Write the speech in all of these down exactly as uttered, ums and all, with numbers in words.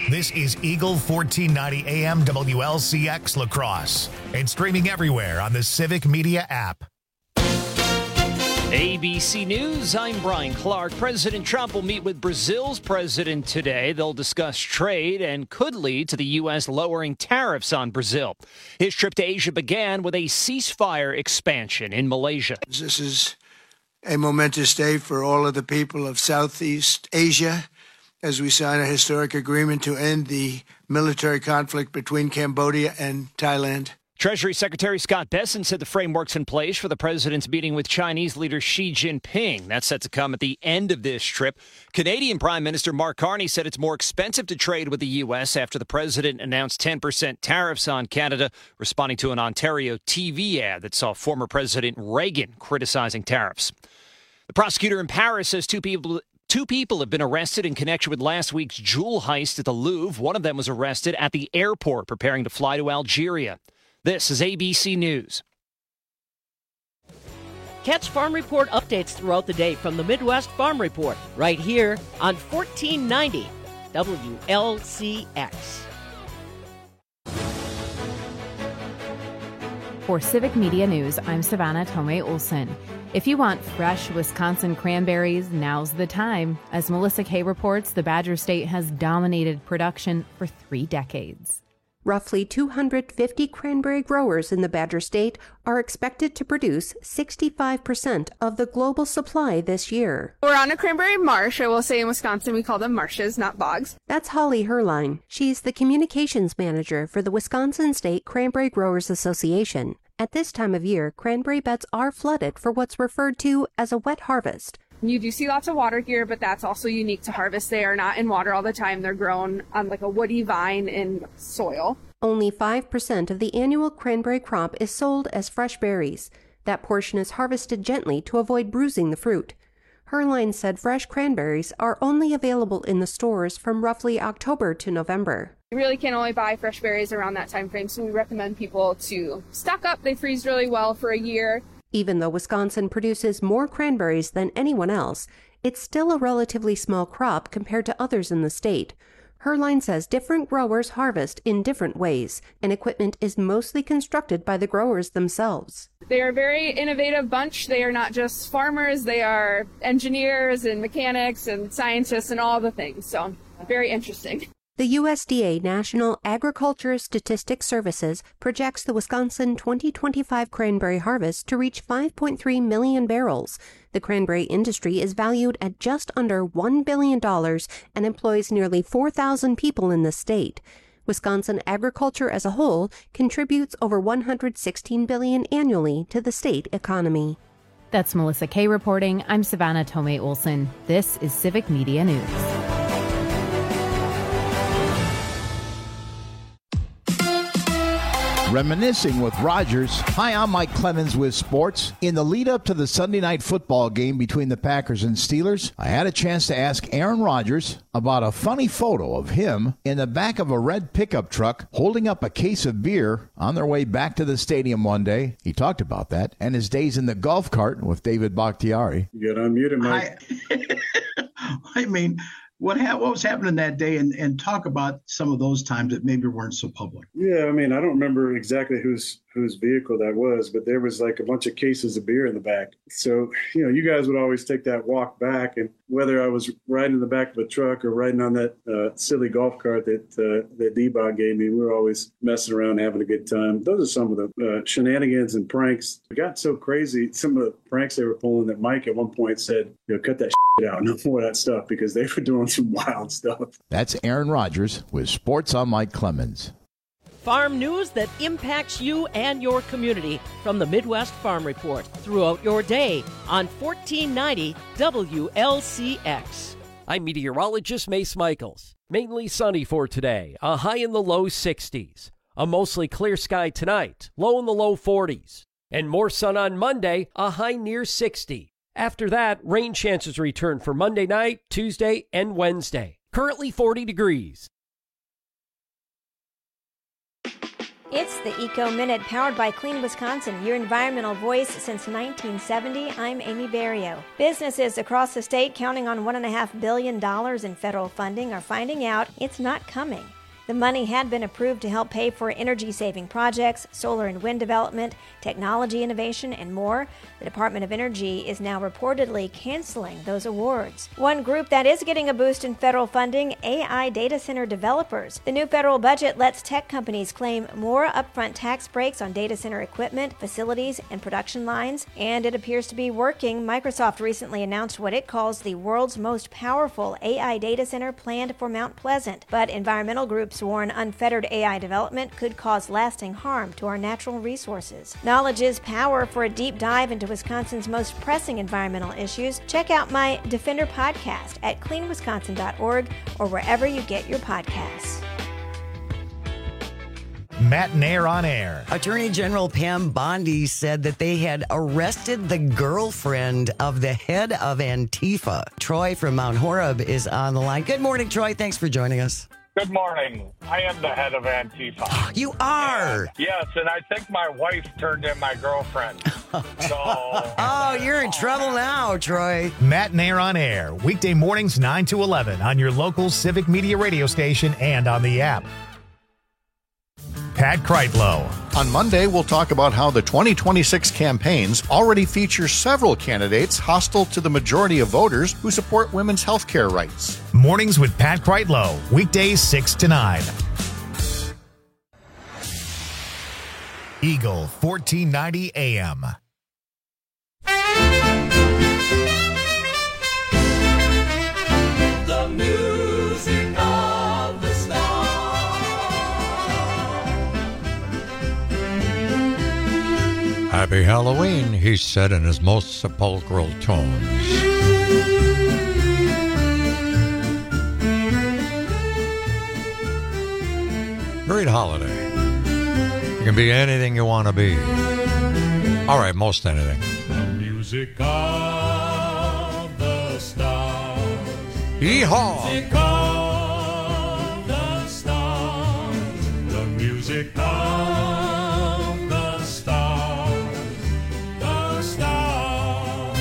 This is Eagle fourteen ninety A M W L C X La Crosse and streaming everywhere on the Civic Media app. A B C News, I'm Brian Clark. President Trump will meet with Brazil's president today. They'll discuss trade and could lead to the U S lowering tariffs on Brazil. His trip to Asia began with a ceasefire expansion in Malaysia. This is a momentous day for all of the people of Southeast Asia as we sign a historic agreement to end the military conflict between Cambodia and Thailand. Treasury Secretary Scott Bessent said the framework's in place for the president's meeting with Chinese leader Xi Jinping. That's set to come at the end of this trip. Canadian Prime Minister Mark Carney said it's more expensive to trade with the U S after the president announced ten percent tariffs on Canada, responding to an Ontario T V ad that saw former President Reagan criticizing tariffs. The prosecutor in Paris says two people... Two people have been arrested in connection with last week's jewel heist at the Louvre. One of them was arrested at the airport preparing to fly to Algeria. This is A B C News. Catch Farm Report updates throughout the day from the Midwest Farm Report right here on fourteen ninety W L C X. For Civic Media News, I'm Savannah Tomei Olson. If you want fresh Wisconsin cranberries, now's the time. As Melissa Kay reports, the Badger State has dominated production for three decades. Roughly two hundred fifty cranberry growers in the Badger State are expected to produce sixty-five percent of the global supply this year. We're on a cranberry marsh. I will say in Wisconsin we call them marshes, not bogs. That's Holly Herline. She's the communications manager for the Wisconsin State Cranberry Growers Association. At this time of year, cranberry beds are flooded for what's referred to as a wet harvest. You do see lots of water here, but that's also unique to harvest. They are not in water all the time. They're grown on like a woody vine in soil. Only five percent of the annual cranberry crop is sold as fresh berries. That portion is harvested gently to avoid bruising the fruit. Herline said fresh cranberries are only available in the stores from roughly October to November. You really can only buy fresh berries around that time frame, so we recommend people to stock up. They freeze really well for a year. Even though Wisconsin produces more cranberries than anyone else, it's still a relatively small crop compared to others in the state. Herline says different growers harvest in different ways, and equipment is mostly constructed by the growers themselves. They are a very innovative bunch. They are not just farmers, they are engineers and mechanics and scientists and all the things, so very interesting. The U S D A National Agriculture Statistics Services projects the Wisconsin twenty twenty-five cranberry harvest to reach five point three million barrels. The cranberry industry is valued at just under one billion dollars and employs nearly four thousand people in the state. Wisconsin agriculture as a whole contributes over one hundred sixteen billion dollars annually to the state economy. That's Melissa Kay reporting. I'm Savannah Tomei Olson. This is Civic Media News. Reminiscing with Rogers. Hi, I'm Mike Clemens with sports. In the lead up to the Sunday night football game between the Packers and Steelers, I had a chance to ask Aaron Rodgers about a funny photo of him in the back of a red pickup truck holding up a case of beer on their way back to the stadium one day. He talked about that and his days in the golf cart with David Bakhtiari. You got unmuted, Mike. I, I mean, What ha- what was happening that day, and, and talk about some of those times that maybe weren't so public. Yeah, I mean, I don't remember exactly whose whose vehicle that was, but there was like a bunch of cases of beer in the back. So, you know, you guys would always take that walk back, and whether I was riding in the back of a truck or riding on that uh, silly golf cart that uh, that D-Bot gave me, we were always messing around, having a good time. Those are some of the uh, shenanigans and pranks. It got so crazy, some of the pranks they were pulling, that Mike at one point said, you know, cut that shit out, no more of that stuff, because they were doing some wild stuff. That's Aaron Rodgers with Sports on Mike Clemens. Farm news that impacts you and your community from the Midwest Farm Report throughout your day on fourteen ninety W L C X. I'm meteorologist Mace Michaels. Mainly sunny for today, a high in the low sixties. A mostly clear sky tonight, low in the low forties. And more sun on Monday, a high near sixty. After that, rain chances return for Monday night, Tuesday, and Wednesday. Currently forty degrees. It's the Eco Minute, powered by Clean Wisconsin, your environmental voice since nineteen seventy. I'm Amy Barrio. Businesses across the state counting on one point five billion dollars in federal funding are finding out it's not coming. The money had been approved to help pay for energy-saving projects, solar and wind development, technology innovation, and more. The Department of Energy is now reportedly canceling those awards. One group that is getting a boost in federal funding, A I data center developers. The new federal budget lets tech companies claim more upfront tax breaks on data center equipment, facilities, and production lines, and it appears to be working. Microsoft recently announced what it calls the world's most powerful A I data center planned for Mount Pleasant, but environmental groups warn unfettered A I development could cause lasting harm to our natural resources. Knowledge is power. For a deep dive into Wisconsin's most pressing environmental issues, check out my Defender podcast at clean wisconsin dot org or wherever you get your podcasts. Matt and Air on Air. Attorney General Pam Bondi said that they had arrested the girlfriend of the head of Antifa. Troy from Mount Horeb is on the line. Good morning, Troy. Thanks for joining us. Good morning. I am the head of Antifa. You are? And, yes, and I think my wife turned in my girlfriend. So, oh, you're in trouble now, Troy. Matt and Air on Air. Weekday mornings nine to eleven on your local Civic Media radio station and on the app. Pat Kreitlow. On Monday, we'll talk about how the twenty twenty-six campaigns already feature several candidates hostile to the majority of voters who support women's health care rights. Mornings with Pat Kreitlow. Weekdays six to nine. Eagle fourteen ninety A M. The music of the stars. Happy Halloween, he said in his most sepulchral tones. Great holiday. You can be anything you want to be. All right, most anything. The music of the stars. Yeehaw! Music of the stars. The music of the stars. The stars.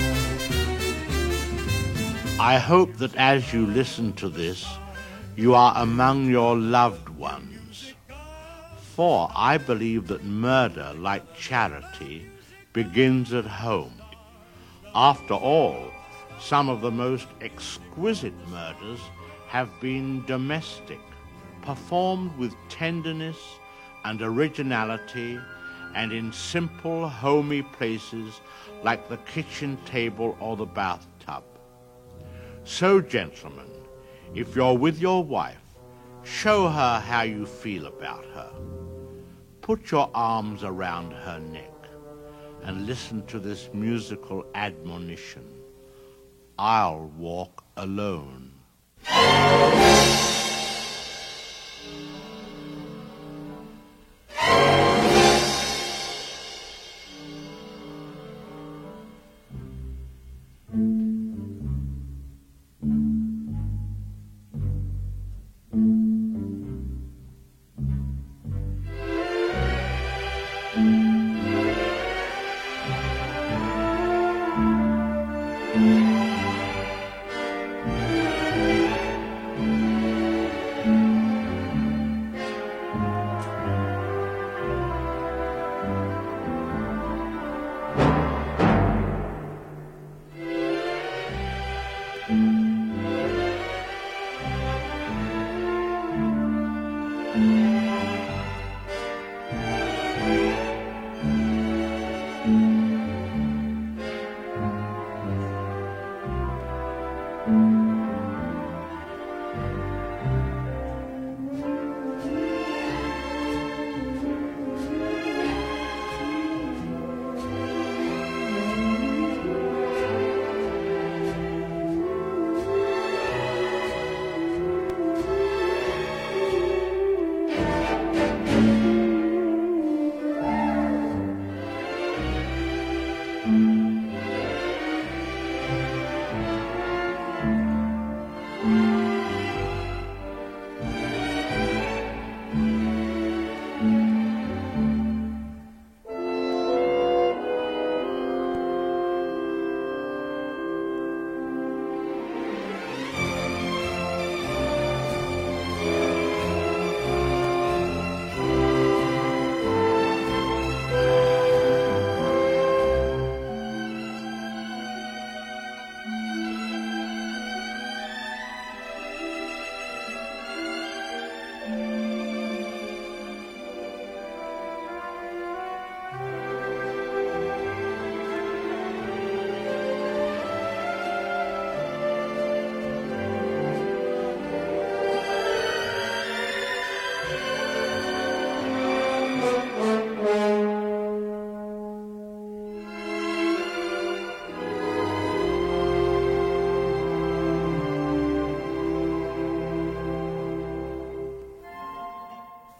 I hope that as you listen to this, you are among your loved ones. For I believe that murder, like charity, begins at home. After all, some of the most exquisite murders have been domestic, performed with tenderness and originality, and in simple, homey places like the kitchen table or the bathtub. So, gentlemen, if you're with your wife, show her how you feel about her. Put your arms around her neck and listen to this musical admonition. I'll walk alone.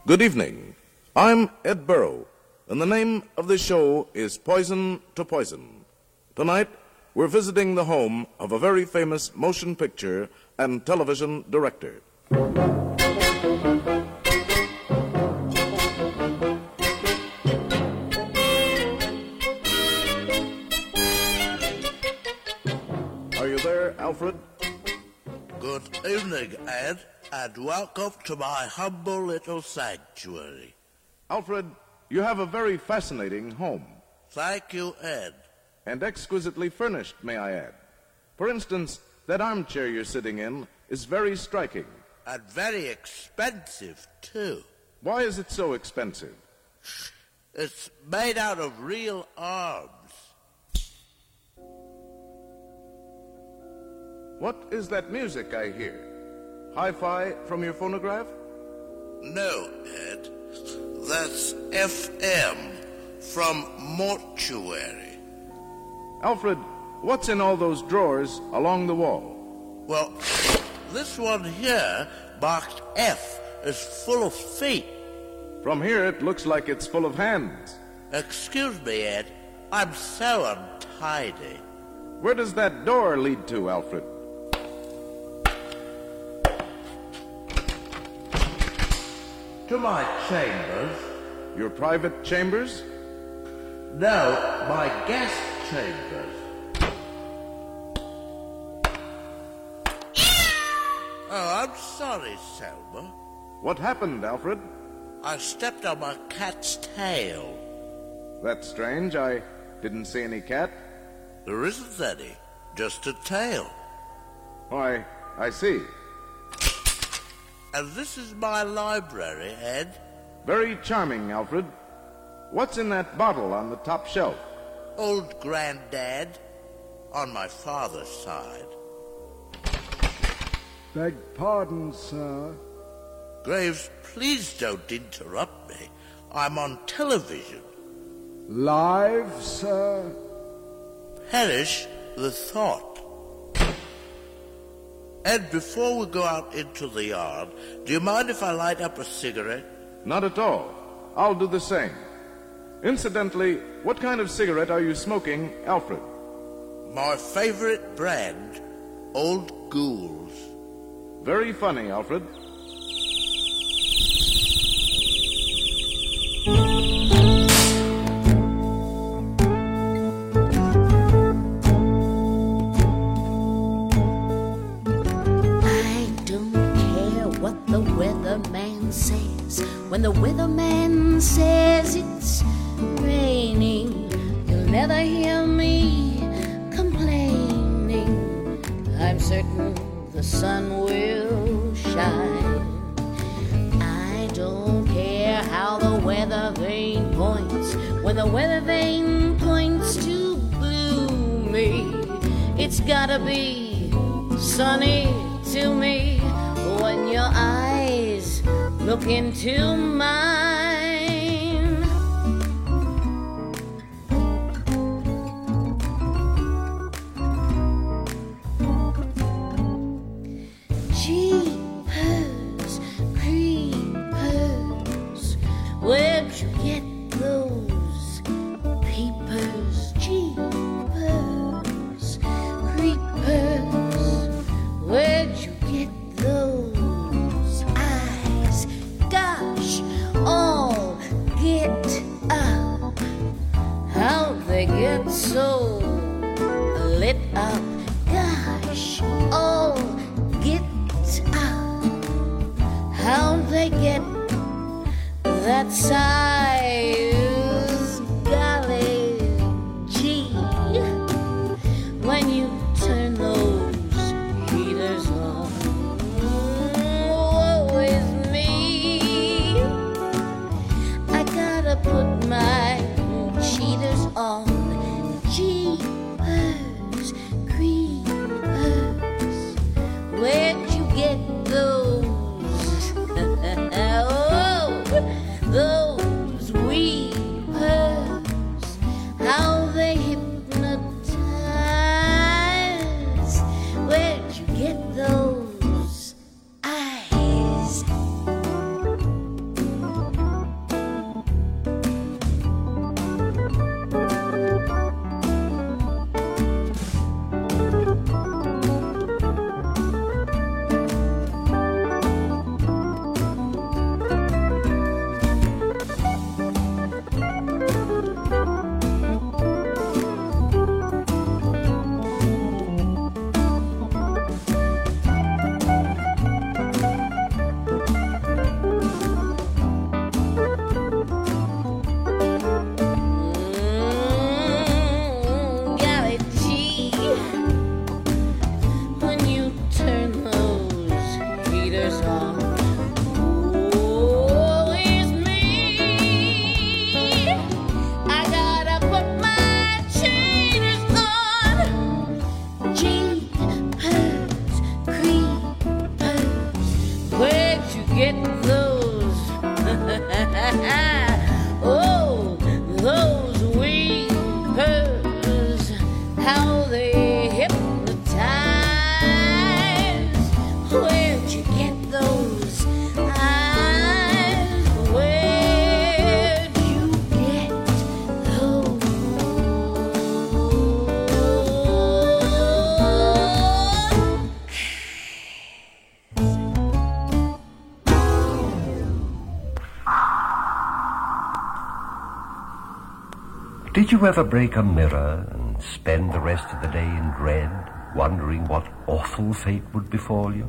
Good evening. I'm Ed Burrow, and the name of the show is Poison to Poison. Tonight, we're visiting the home of a very famous motion picture and television director. Are you there, Alfred? Good evening, Ed, and welcome to my humble little sanctuary. Alfred, you have a very fascinating home. Thank you, Ed. And exquisitely furnished, may I add. For instance, that armchair you're sitting in is very striking. And very expensive, too. Why is it so expensive? It's made out of real arms. What is that music I hear? Hi-fi from your phonograph? No, Ed. That's F M from Mortuary. Alfred, what's in all those drawers along the wall? Well, this one here, marked F, is full of feet. From here, it looks like it's full of hands. Excuse me, Ed. I'm so untidy. Where does that door lead to, Alfred? To my chambers. Your private chambers? No, my guest chambers. Oh, I'm sorry, Selma. What happened, Alfred? I stepped on my cat's tail. That's strange. I didn't see any cat. There isn't any. Just a tail. Why, I see. And this is my library, Ed. Very charming, Alfred. What's in that bottle on the top shelf? Old Granddad, on my father's side. Beg pardon, sir. Graves, please don't interrupt me. I'm on television. Live, sir? Perish the thought. Ed, before we go out into the yard, do you mind if I light up a cigarette? Not at all. I'll do the same. Incidentally, what kind of cigarette are you smoking, Alfred? My favorite brand, Old Ghouls. Very funny, Alfred. When the weatherman says it's raining, you'll never hear me complaining. I'm certain the sun will shine. I don't care how the weather vane points. When the weather vane points to gloomy, it's gotta be sunny to me when your eyes look into mine. Jeepers, creepers, where'd you get those peepers? Jeepers, creepers, where'd you get those? All get up. How'd they get so lit up? Gosh, all get up. How'd they get that size? Golly gee, when you turn those heaters on, woe is me. Put my cheaters on. Jeepers, creepers, where'd you get those? Oh, those Oh, those weepers, how they hypnotize. Where'd you get those eyes? Where'd you get those? Did you ever break a mirror and spend the rest of the day in dread, wondering what awful fate would befall you?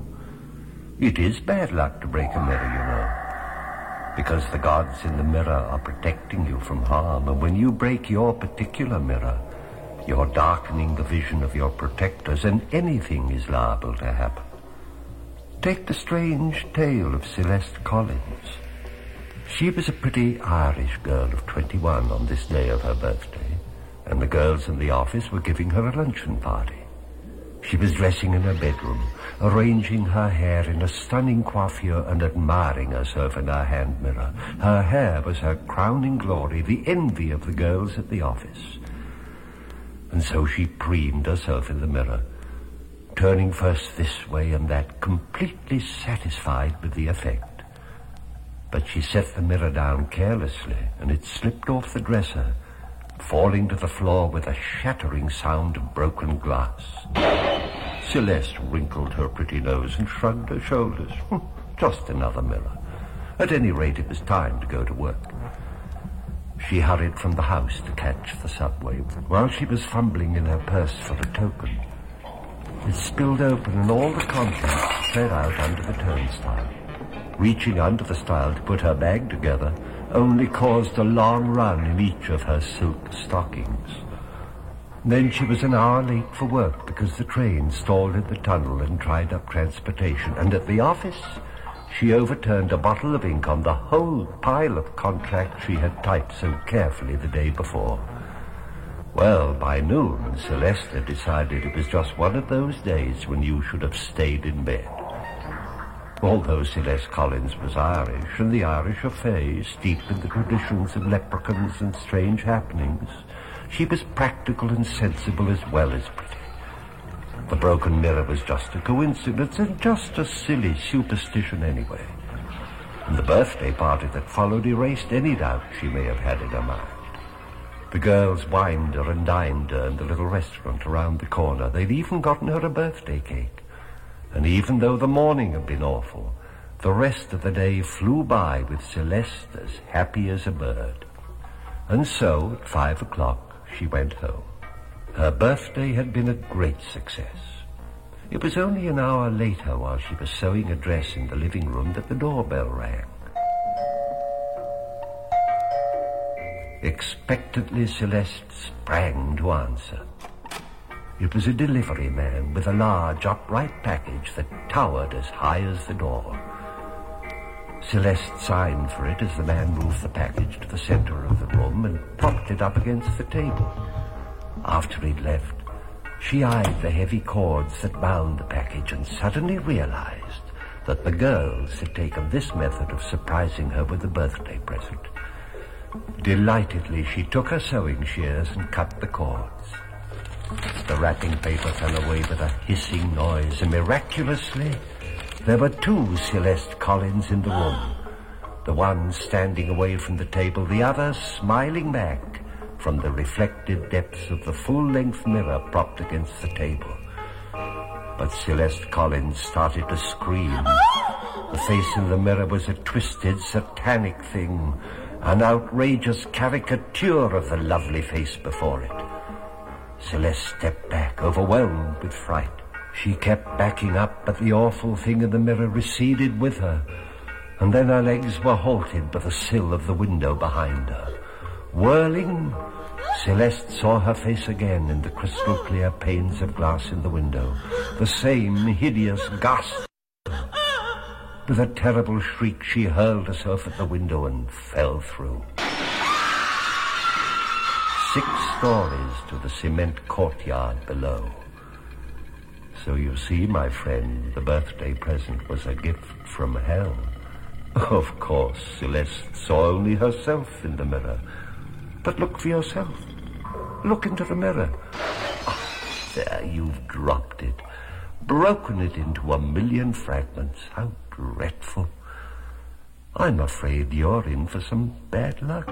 It is bad luck to break a mirror, you know, because the gods in the mirror are protecting you from harm, and when you break your particular mirror, you're darkening the vision of your protectors, and anything is liable to happen. Take the strange tale of Celeste Collins. She was a pretty Irish girl of twenty-one on this day of her birthday, and the girls in the office were giving her a luncheon party. She was dressing in her bedroom, arranging her hair in a stunning coiffure and admiring herself in her hand mirror. Her hair was her crowning glory, the envy of the girls at the office. And so she preened herself in the mirror, turning first this way and that, completely satisfied with the effect. But she set the mirror down carelessly, and it slipped off the dresser, falling to the floor with a shattering sound of broken glass. Celeste wrinkled her pretty nose and shrugged her shoulders. Just another mirror. At any rate, it was time to go to work. She hurried from the house to catch the subway. While she was fumbling in her purse for a token, it spilled open and all the contents spread out under the turnstile. Reaching under the stile to put her bag together only caused a long run in each of her silk stockings. Then she was an hour late for work because the train stalled in the tunnel and dried up transportation. And at the office, she overturned a bottle of ink on the whole pile of contracts she had typed so carefully the day before. Well, by noon, Celeste had decided it was just one of those days when you should have stayed in bed. Although Celeste Collins was Irish, and the Irish are fey, steeped in the traditions of leprechauns and strange happenings, she was practical and sensible as well as pretty. The broken mirror was just a coincidence, and just a silly superstition anyway. And the birthday party that followed erased any doubt she may have had in her mind. The girls wined her and dined her in the little restaurant around the corner. They'd even gotten her a birthday cake. And even though the morning had been awful, the rest of the day flew by with Celeste as happy as a bird. And so, at five o'clock, she went home. Her birthday had been a great success. It was only an hour later, while she was sewing a dress in the living room, that the doorbell rang. Expectantly, Celeste sprang to answer. It was a delivery man with a large, upright package that towered as high as the door. Celeste signed for it as the man moved the package to the center of the room and propped it up against the table. After he'd left, she eyed the heavy cords that bound the package and suddenly realized that the girls had taken this method of surprising her with a birthday present. Delightedly, she took her sewing shears and cut the cords. The wrapping paper fell away with a hissing noise, and miraculously, there were two Celeste Collins in the room. The one standing away from the table, the other smiling back from the reflected depths of the full-length mirror propped against the table. But Celeste Collins started to scream. The face in the mirror was a twisted, satanic thing, an outrageous caricature of the lovely face before it. Celeste stepped back, overwhelmed with fright. She kept backing up, but the awful thing in the mirror receded with her, and then her legs were halted by the sill of the window behind her. Whirling, Celeste saw her face again in the crystal-clear panes of glass in the window, the same hideous gasp. With a terrible shriek, she hurled herself at the window and fell through. Six stories to the cement courtyard below. So you see, my friend, the birthday present was a gift from hell. Of course, Celeste saw only herself in the mirror. But look for yourself. Look into the mirror. Oh, there, you've dropped it. Broken it into a million fragments. How dreadful. I'm afraid you're in for some bad luck.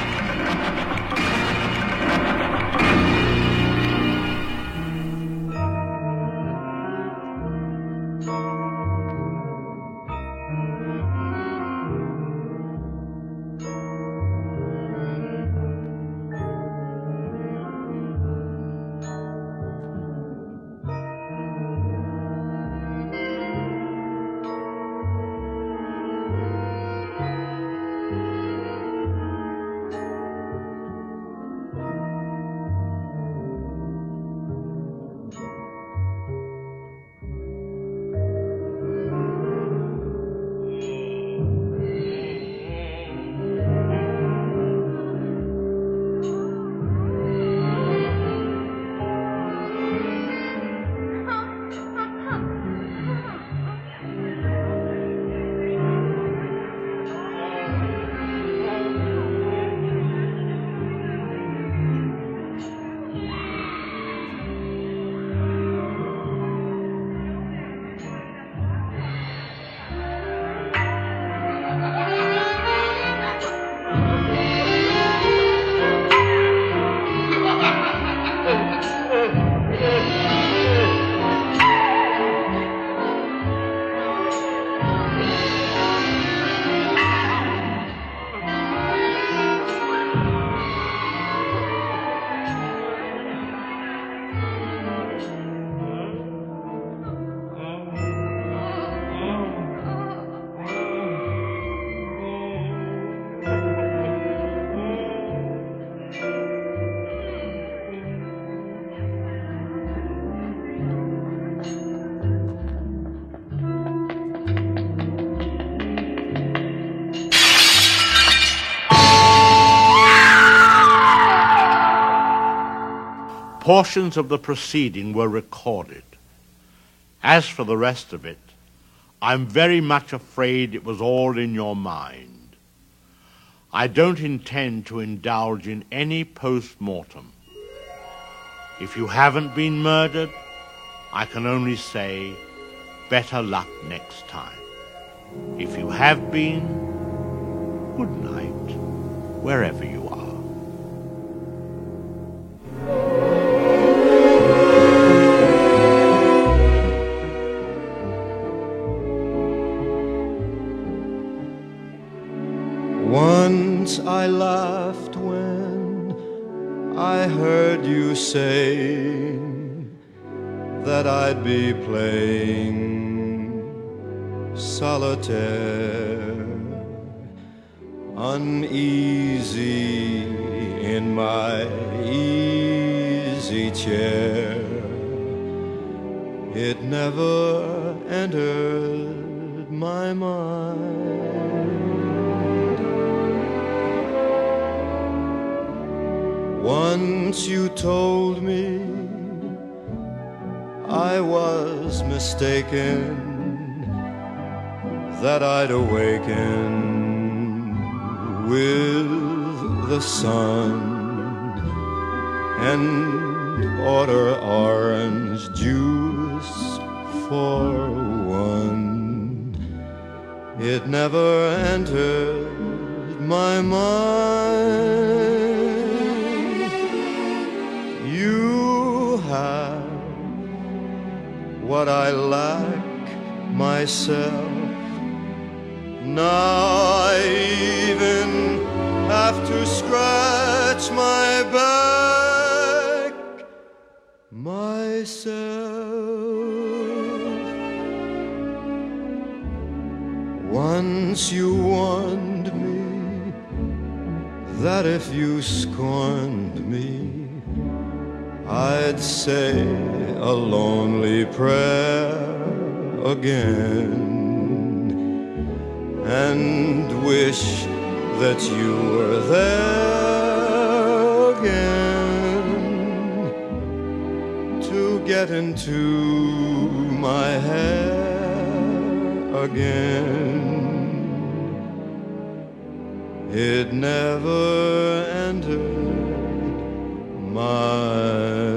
Portions of the proceeding were recorded. As for the rest of it, I'm very much afraid it was all in your mind. I don't intend to indulge in any post-mortem. If you haven't been murdered, I can only say, better luck next time. If you have been, good night, wherever you are. Once I laughed when I heard you saying that I'd be playing solitaire, uneasy in my easy chair. It never entered my mind. Once you told me I was mistaken, that I'd awaken with the sun and order orange juice for one. It never entered my mind. What I lack myself. Now I even have to scratch my back myself. Once you warned me that if you scorned me, I'd say a lonely prayer again and wish that you were there again to get into my hair again. it never entered my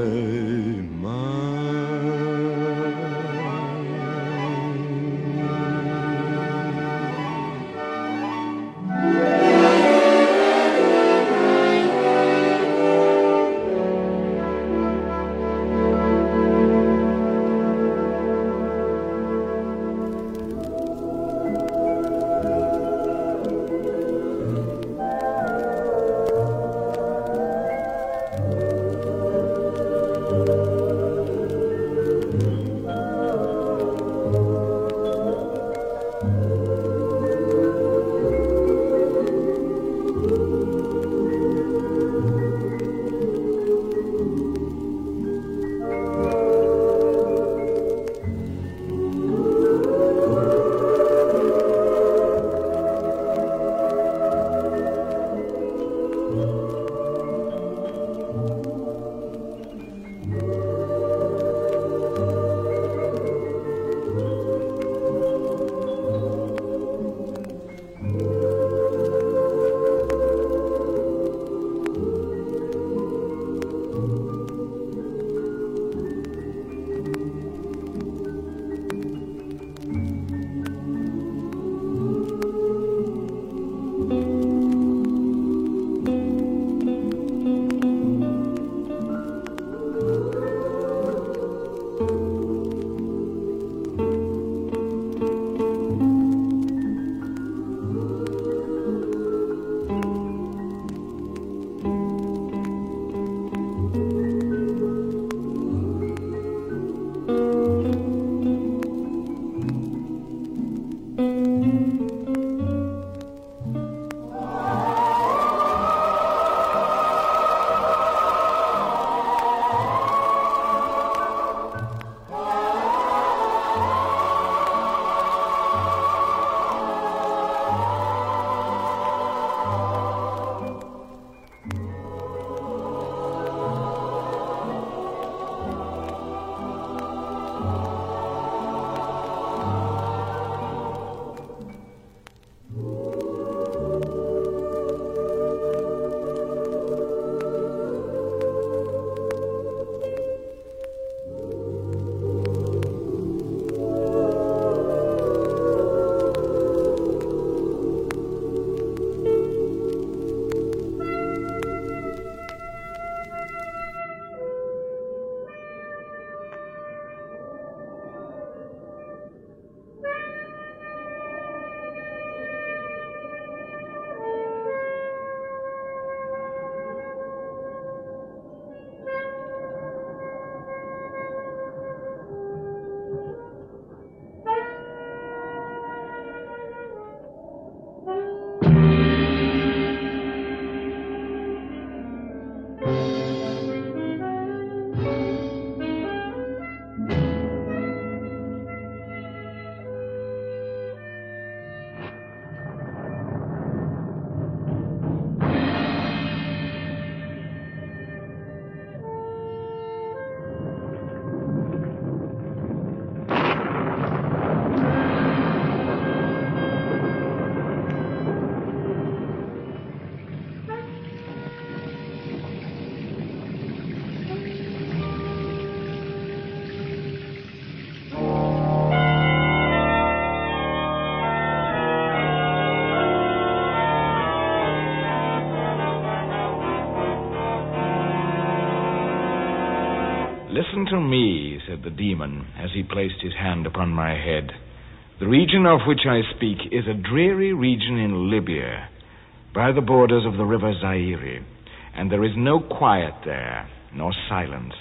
Listen to me, said the demon, as he placed his hand upon my head. The region of which I speak is a dreary region in Libya, by the borders of the river Zaire, and there is no quiet there, nor silence.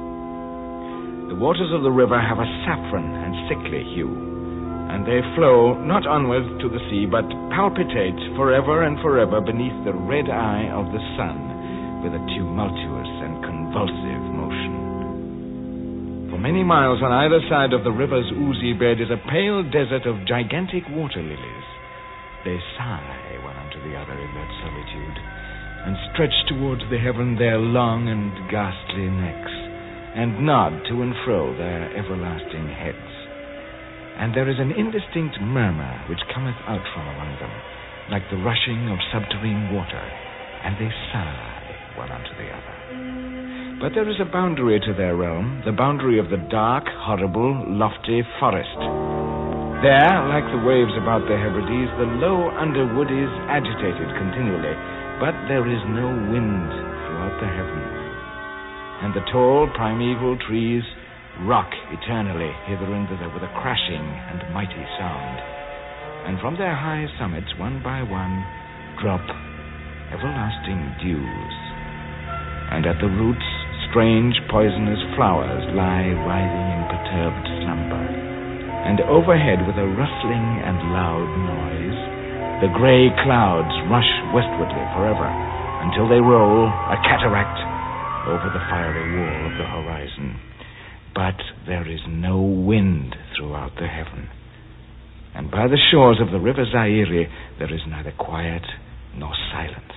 The waters of the river have a saffron and sickly hue, and they flow not onwards to the sea, but palpitate forever and forever beneath the red eye of the sun with a tumultuous and convulsive motion. For many miles on either side of the river's oozy bed is a pale desert of gigantic water lilies. They sigh one unto the other in that solitude, and stretch towards the heaven their long and ghastly necks, and nod to and fro their everlasting heads. And there is an indistinct murmur which cometh out from among them, like the rushing of subterranean water, and they sigh one unto the other. But there is a boundary to their realm, the boundary of the dark, horrible, lofty forest. There, like the waves about the Hebrides, the low underwood is agitated continually, but there is no wind throughout the heavens. And the tall, primeval trees rock eternally hither and thither with a crashing and mighty sound. And from their high summits, one by one, drop everlasting dews. And at the roots, strange poisonous flowers lie writhing in perturbed slumber. And overhead, with a rustling and loud noise, the gray clouds rush westwardly forever, until they roll, a cataract, over the fiery wall of the horizon. But there is no wind throughout the heaven. And by the shores of the river Zaire, there is neither quiet nor silence.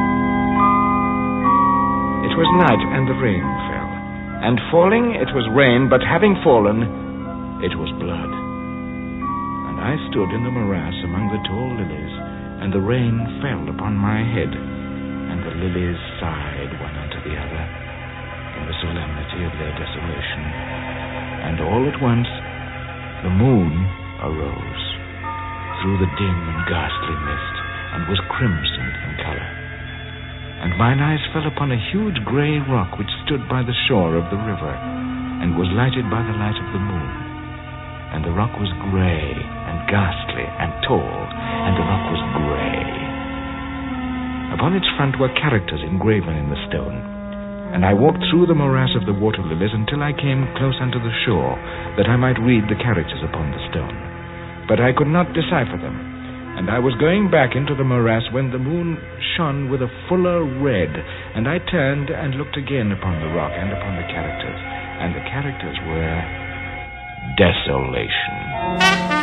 It was night, and the rain fell. And falling, it was rain, but having fallen, it was blood. And I stood in the morass among the tall lilies, and the rain fell upon my head, and the lilies sighed one unto the other in the solemnity of their desolation. And all at once the moon arose through the dim and ghastly mist, and was crimson in color. And mine eyes fell upon a huge gray rock which stood by the shore of the river, and was lighted by the light of the moon. And the rock was gray and ghastly and tall, and the rock was gray. Upon its front were characters engraven in the stone. And I walked through the morass of the water lilies until I came close unto the shore, that I might read the characters upon the stone. But I could not decipher them, and I was going back into the morass when the moon shone with a fuller red, and I turned and looked again upon the rock and upon the characters, and the characters were desolation.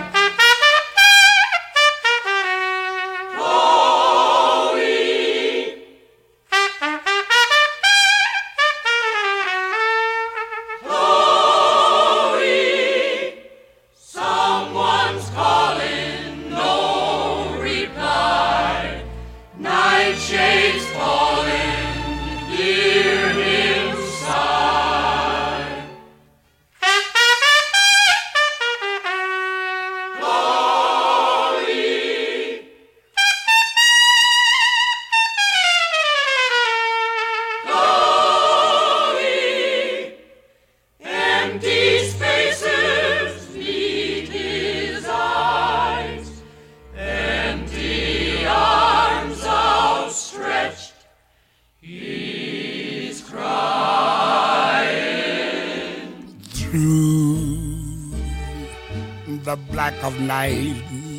Of night,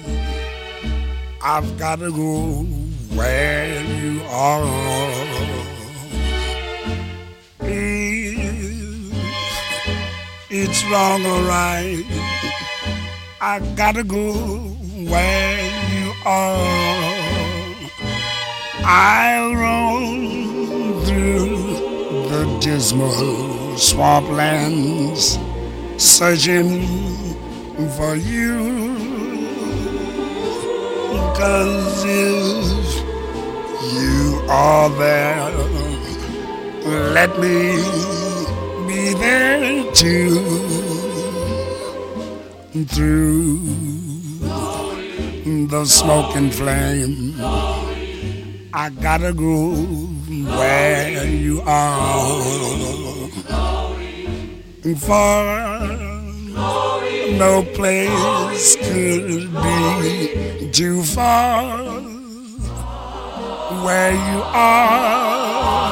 I've got to go where you are. If it's wrong or right, I gotta go where you are. I'll roam through the dismal swamplands, searching for you, 'cause if you are there, let me be there too. Through the smoke and flame, I gotta go where you are. For no place could be too far where you are.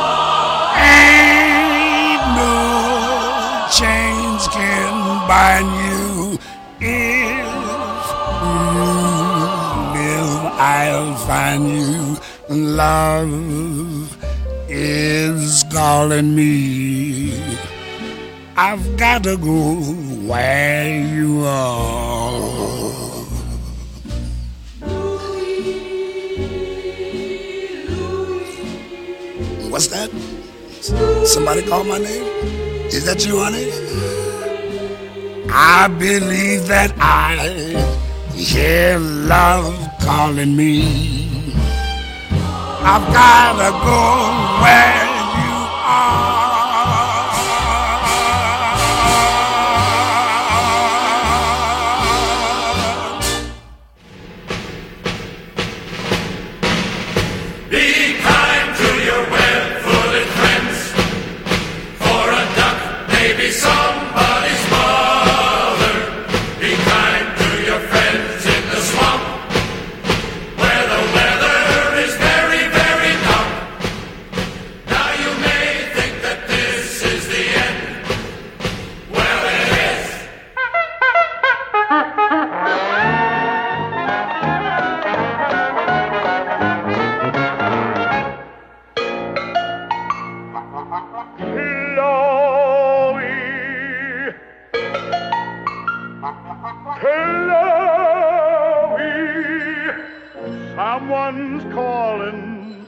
Ain't no chains can bind you. If you live, I'll find you. Love is calling me. I've got to go where you are. What's that? Somebody call my name? Is that you, honey? I believe that I hear love calling me. I've gotta go where you are. Be kind to your web-footed friends, for a duck may be somebody's mother. Be kind to your friends in the swamp, where the weather is very, very damp. Now you may think that this is the end. Well, it is. Chloe, Chloe, someone's calling.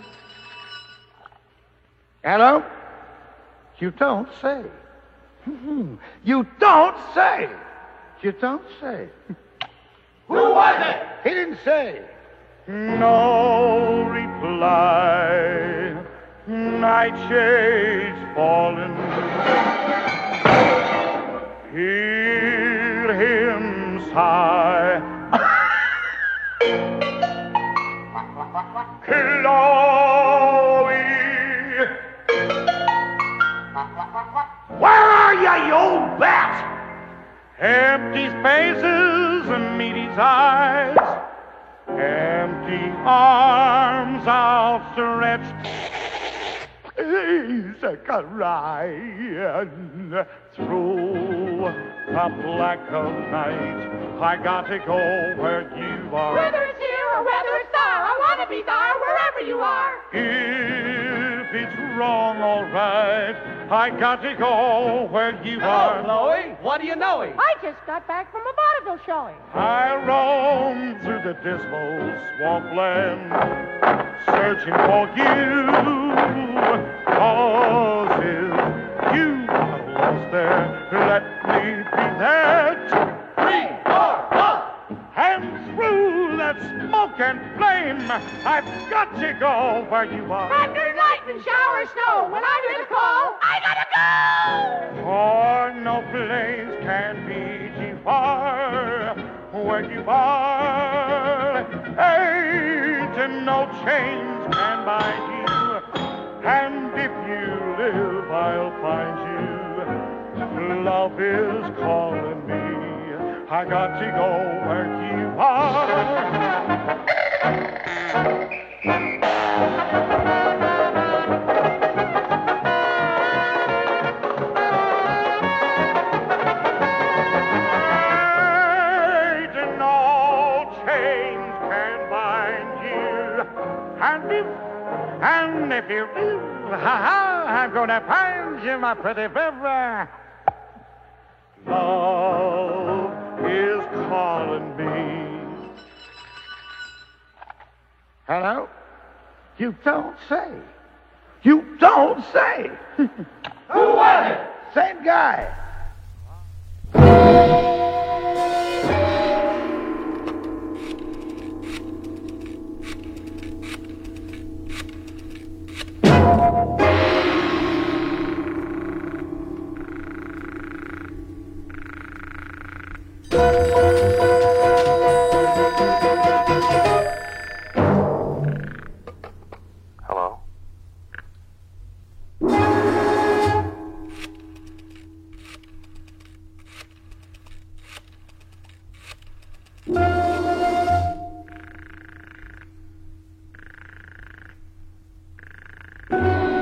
Hello? You don't say. You don't say. You don't say. Who was it? He didn't say. No reply. Night shades falling. Hear him sigh. Chloe, Where are you, you old bat? empty spaces meet his eyes. Empty arms outstretched. He's a crying through the black of night. I got to go where you are. Whether it's here or whether it's there, I want to be there wherever you are. If it's wrong, all right. I got to go where you Hello, are. Chloe. What do you know? I just got back from a vaudeville showing. I roam through the dismal swampland, searching for you. Cause if you are lost there, let me be that. Three, four, one. And through that smoke and flame, I've got to go where you are. Thunder, lightning, shower, snow. When I hear the call, I gotta go. For no place can be too far where you are. Ain't no chains can bind you. And if you live, I'll find you. Love is calling me. I got to go where you are. And if, and if you do, ha-ha, I'm gonna find you, my pretty baby. Love is calling me. Hello? You don't say. You don't say. Who was it? Same guy. Hello? Thank you.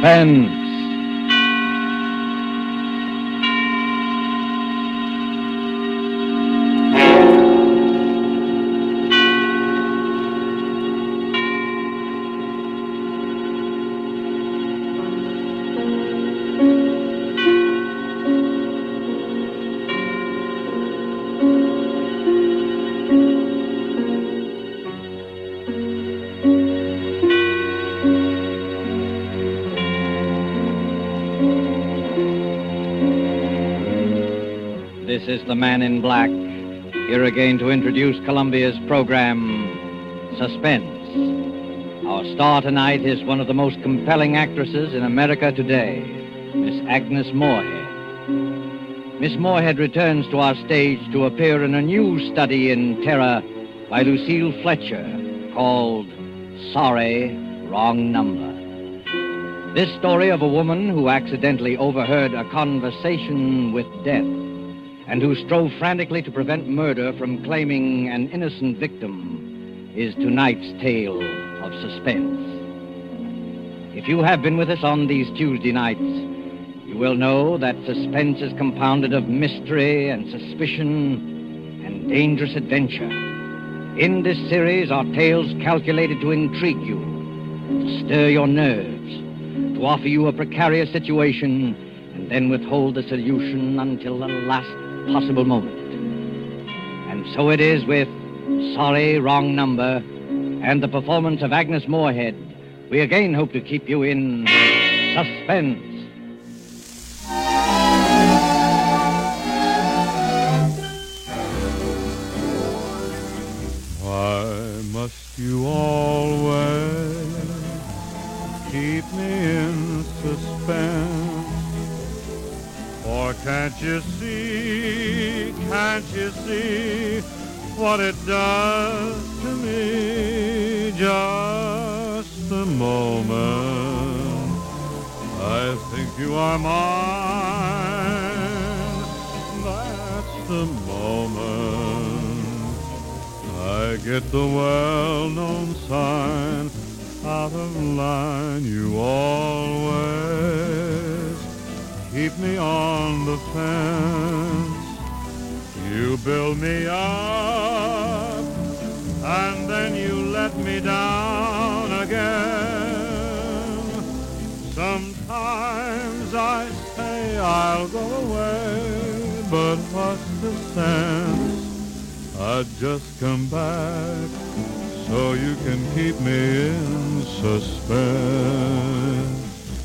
Suspense. This is the Man in Black, here again to introduce Columbia's program, Suspense. Our star tonight is one of the most compelling actresses in America today, Miss Agnes Moorehead. Miss Moorehead returns to our stage to appear in a new study in terror by Lucille Fletcher, called Sorry, Wrong Number. This story of a woman who accidentally overheard a conversation with death and who strove frantically to prevent murder from claiming an innocent victim is tonight's tale of suspense. If you have been with us on these Tuesday nights, you will know that suspense is compounded of mystery and suspicion and dangerous adventure. In this series are tales calculated to intrigue you, to stir your nerves, to offer you a precarious situation, and then withhold the solution until the last possible moment. And so it is with Sorry, Wrong Number and the performance of Agnes Moorehead. We again hope to keep you in suspense. Why must you always keep me in suspense? Or can't you see, can't you see what it does to me? Just a moment, I think you are mine. That's the moment I get the well-known sign out of line. You always keep me on the fence. You build me up, and then you let me down again. Sometimes I say I'll go away, but what's the sense? I'd just come back so you can keep me in suspense.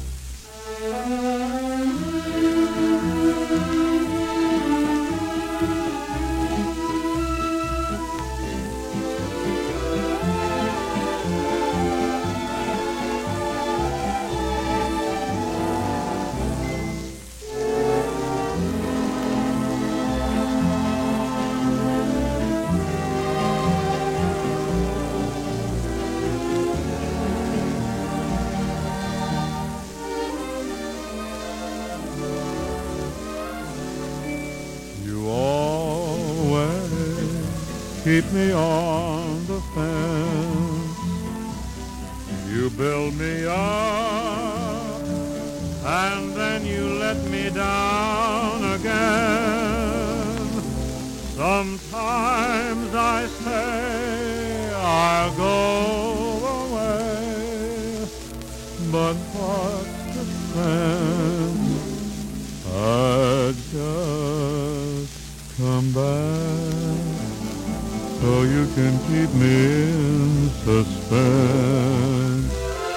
Keep me on the fence. You build me up, and then you let me down again. Sometimes I say I'll go away, but what's the sense? I'd just come back so you can keep me in suspense.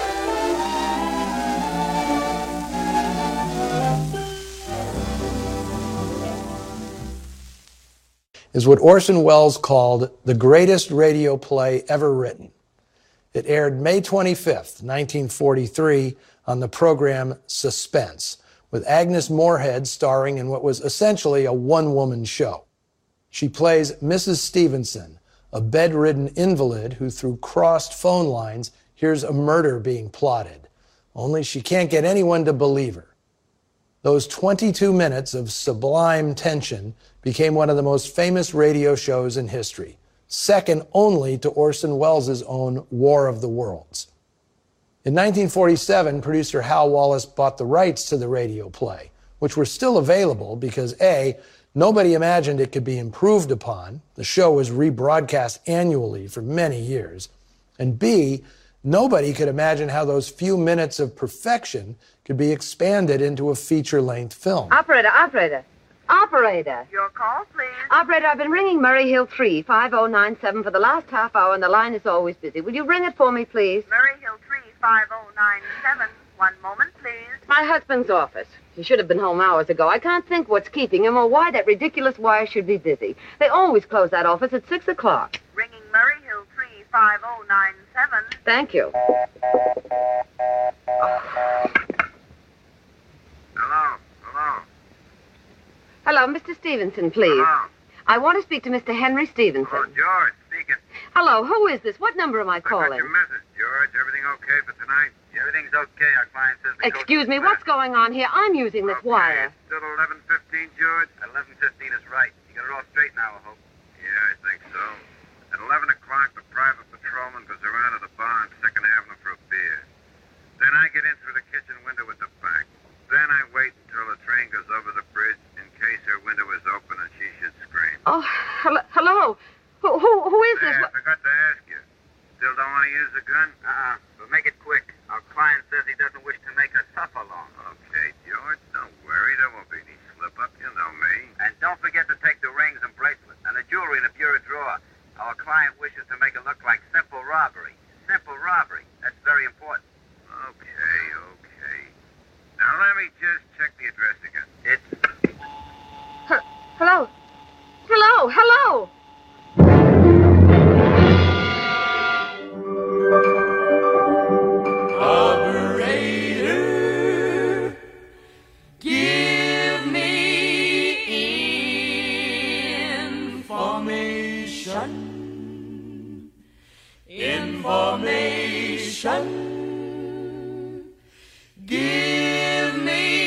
Is what Orson Welles called the greatest radio play ever written. It aired May twenty-fifth, nineteen forty-three, on the program Suspense, with Agnes Moorehead starring in what was essentially a one-woman show. She plays Missus Stevenson, a bedridden invalid who, through crossed phone lines, hears a murder being plotted. Only she can't get anyone to believe her. Those twenty-two minutes of sublime tension became one of the most famous radio shows in history, second only to Orson Welles' own War of the Worlds. In nineteen forty-seven, producer Hal Wallace bought the rights to the radio play, which were still available because A, nobody imagined it could be improved upon. The show was rebroadcast annually for many years. And B, nobody could imagine how those few minutes of perfection could be expanded into a feature-length film. Operator, operator, operator. Your call, please. Operator, I've been ringing Murray Hill three five oh nine seven for the last half hour, and the line is always busy. Will you ring it for me, please? Murray Hill three five oh nine seven. One moment, please. My husband's office. He should have been home hours ago. I can't think what's keeping him or why that ridiculous wire should be busy. They always close that office at six o'clock. Ringing Murray Hill three five oh nine seven. Thank you. Oh. Hello, hello. Hello, Mister Stevenson, please. Hello. I want to speak to Mister Henry Stevenson. Oh, George, speaking. Hello, who is this? What number am I calling? I got your message, George. Everything okay for tonight? Everything's okay. Our client says the Excuse me, what's going on here? I'm using this okay. wire. It's still eleven fifteen, George? eleven fifteen is right. You got it all straight now, I hope. Yeah, I think so. At eleven o'clock, the private patrolman goes around to the bar on second Avenue for a beer. Then I get in through the kitchen window at the back. Then I wait until the train goes over the bridge in case her window is open and she should scream. Oh, hello? hello? Who, who, who is this? Hey, I forgot to ask you. Still don't want to use the gun? Uh-uh. But make it quick. Our client says he doesn't wish to make us suffer long. Okay, George, don't worry. There won't be any slip-up. You know me. And don't forget to take the rings and bracelets and the jewelry in the bureau drawer. Our client wishes to make it look like simple robbery. Simple robbery. That's very important. Okay, okay. Now let me just check the address again. It's... H- hello? Hello? Hello? Operator, give me information. Information. Give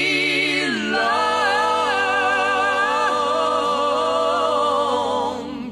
me long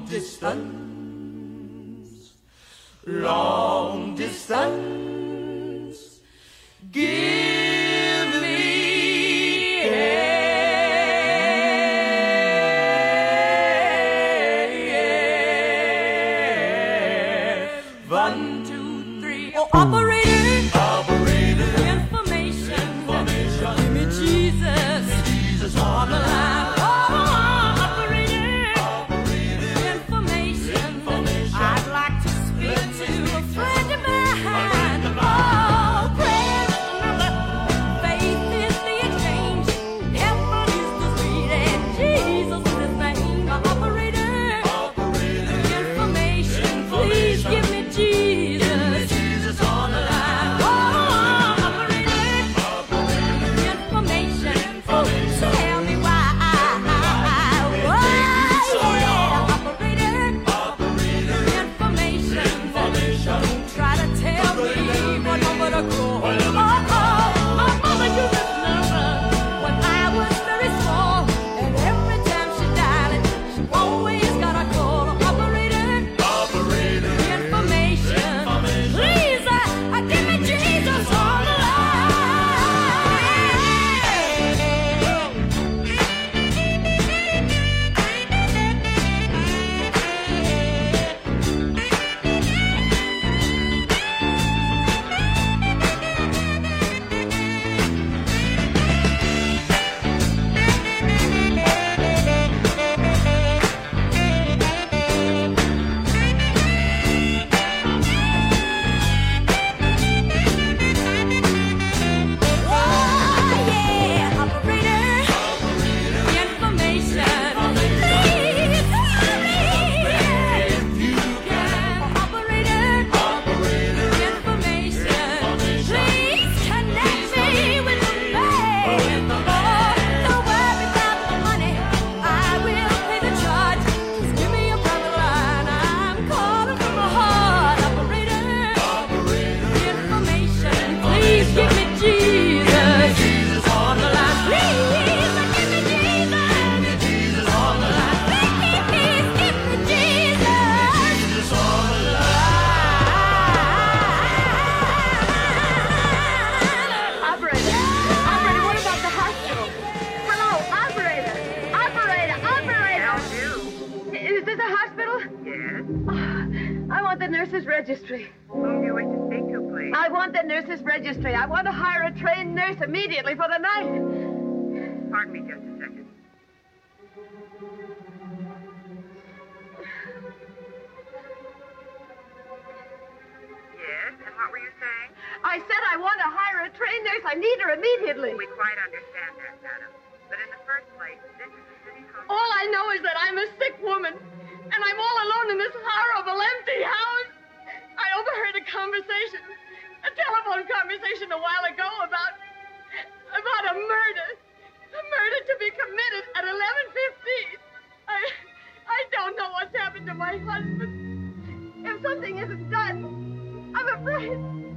nurse's registry. Whom do you wish to speak to, please? I want the nurse's registry. I want to hire a trained nurse immediately for the night. Pardon me just a second. Yes, and what were you saying? I said I want to hire a trained nurse. I need her immediately. We quite understand that, madam. But in the first place, this is a city hospital. All I know is that I'm a sick woman, and I'm all alone in this horrible empty house. I overheard a conversation, a telephone conversation a while ago about, about a murder. A murder to be committed at eleven fifteen. I, I don't know what's happened to my husband. If something isn't done, I'm afraid.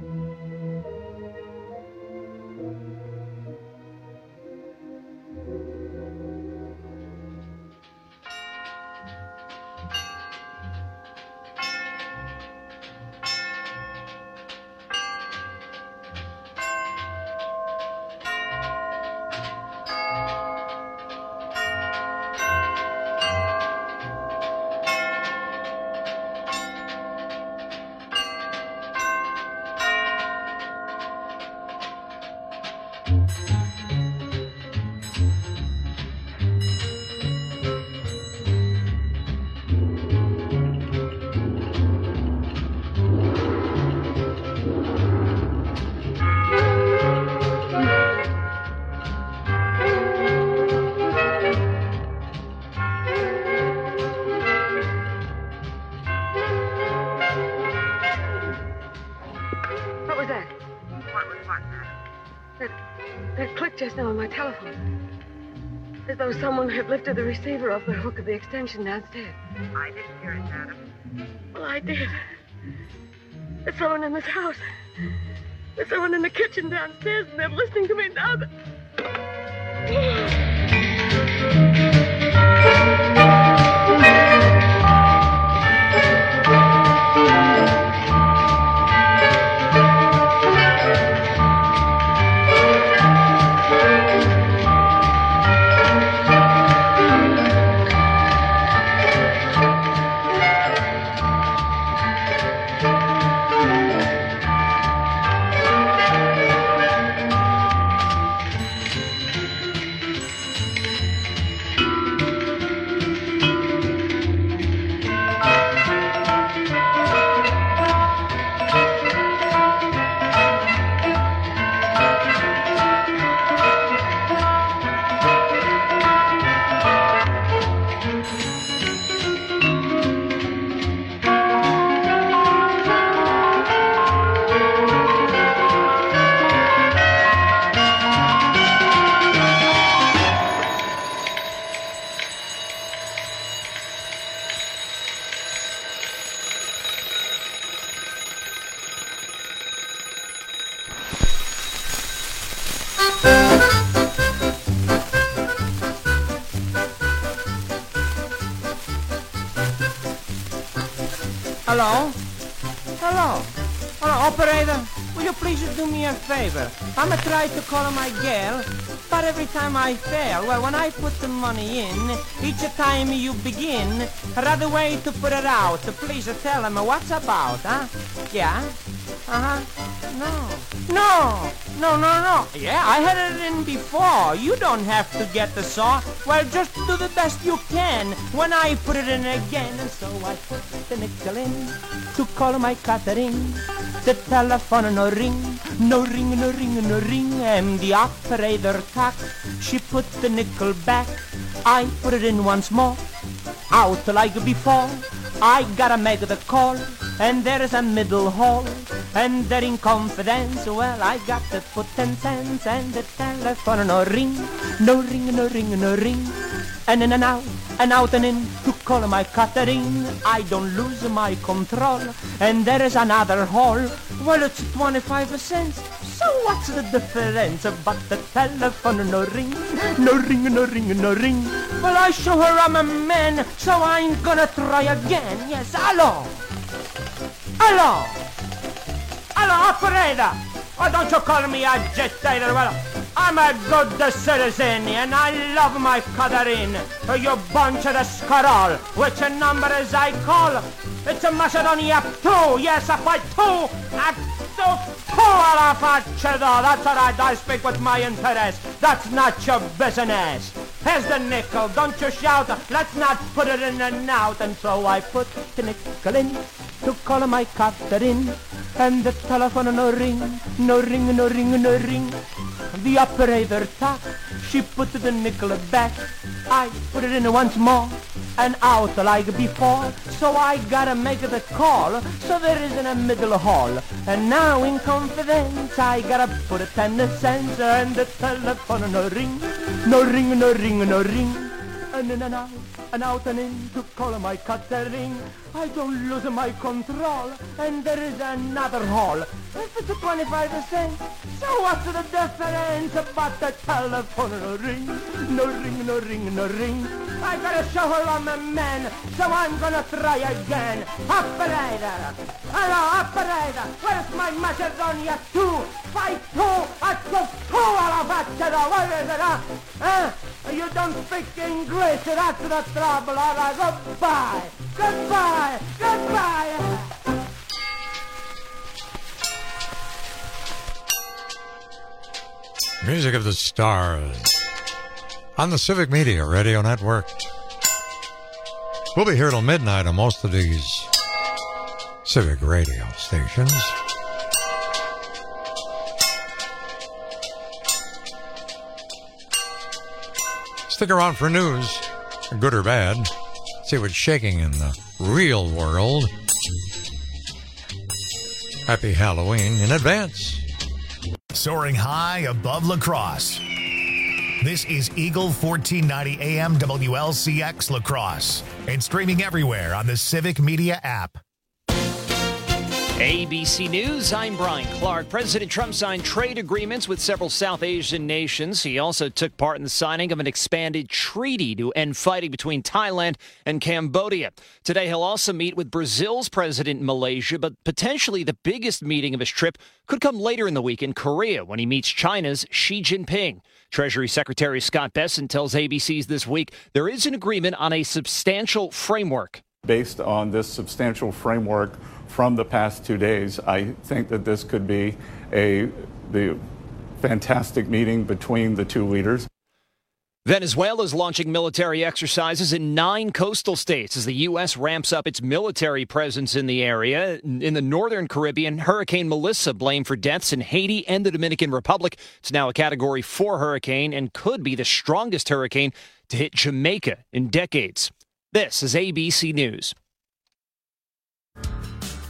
Just now on my telephone. As though someone had lifted the receiver off the hook of the extension downstairs. I didn't hear it, madam. Well, I did. There's someone in this house. There's someone in the kitchen downstairs, and they're listening to me now. That... Hello? Hello? Hello, operator? Will you please do me a favor? I'm a try to call my girl, but every time I fail, well, when I put the money in, each time you begin, rather way to put it out. Please tell him what's about, huh? Yeah? Uh-huh. No. No! No, no, no. Yeah, I had it in before. You don't have to get the saw. Well, just do the best you can when I put it in again. And so I put the nickel in to call my Catherine. The telephone no ring, no ring, no ring, no ring. And the operator talk. She put the nickel back. I put it in once more. Out like before. I gotta make the call. And there's a middle hall. And there in confidence, well, I got to put ten cents. And the telephone no ring, no ring, no ring, no ring. And in and out, and out and in to call my Catherine. I don't lose my control. And there is another hall. Well, it's twenty-five cents. So what's the difference? But the telephone no ring, no ring, no ring, no ring. Well, I show her I'm a man, so I ain't gonna try again. Yes, hello. Hello. Hello, operator. Oh, don't you call me a agitator. Well, I'm a good citizen, and I love my Catherine. You bunch of the scarol, which number is I call? It's a Macedonia two, yes, a fight two, a two, two alla faccia, that's all right, I speak with my interest. That's not your business. Here's the nickel, don't you shout, let's not put it in and out. And so I put the nickel in to call my Catherine, and the telephone no ring, no ring, no ring, no ring. The operator talked, she put the nickel back. I put it in once more, and out like before. So I gotta make the call, so there isn't a middle hall. And now in confidence, I gotta put a ten cents, and the telephone no ring, no ring, no ring, no ring. And in and out, and out and in to call my Catherine. I don't lose my control, and there is another hall. If it's a twenty-five cents, so what's the difference? But the telephone no ring, no ring, no ring, no ring. I gotta show her I'm a man, so I'm gonna try again. Operator, hello operator, where's my Macedonia two? Fight two, I took two alla faccia, what is it, huh? Huh? You don't speak English, that's the trouble. All right, goodbye, goodbye, goodbye. Music of the Stars on the Civic Media Radio Network. We'll be here till midnight on most of these Civic radio stations. Stick around for news, good or bad. See what's shaking in the real world. Happy Halloween in advance. Soaring high above La Crosse. This is Eagle fourteen ninety A M W L C X La Crosse and streaming everywhere on the Civic Media app. A B C News, I'm Brian Clark. President Trump signed trade agreements with several South Asian nations. He also took part in the signing of an expanded treaty to end fighting between Thailand and Cambodia. Today, he'll also meet with Brazil's president in Malaysia, but potentially the biggest meeting of his trip could come later in the week in Korea when he meets China's Xi Jinping. Treasury Secretary Scott Bessent tells A B C's This Week there is an agreement on a substantial framework. Based on this substantial framework from the past two days, I think that this could be a the fantastic meeting between the two leaders. Venezuela is launching military exercises in nine coastal states as the U S ramps up its military presence in the area. In the northern Caribbean, Hurricane Melissa blamed for deaths in Haiti and the Dominican Republic. It's now a Category four hurricane and could be the strongest hurricane to hit Jamaica in decades. This is A B C News.